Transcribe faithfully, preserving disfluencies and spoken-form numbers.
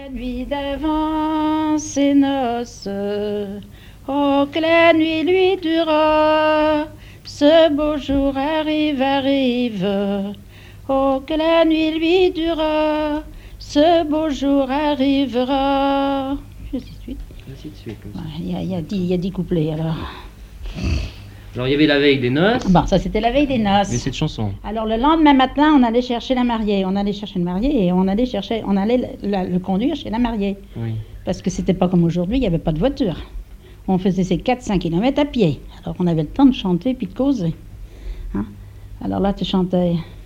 La nuit d'avant ces noces, oh que la nuit lui dura, ce beau jour arrive, arrive, oh que la nuit lui dura, ce beau jour arrivera. Ainsi de suite. Ainsi de suite. Il ouais, y, y, y, y a dix couplets alors. Alors il y avait la veille des noces. Bon, ça c'était la veille des noces. Mais cette chanson. Alors le lendemain matin, on allait chercher la mariée. On allait chercher le marié et on allait chercher, on allait le, la, le conduire chez la mariée. Oui. Parce que c'était pas comme aujourd'hui, il n'y avait pas de voiture. On faisait ces quatre cinq kilomètres à pied. Alors on avait le temps de chanter puis de causer. Hein? Alors là, tu chantais.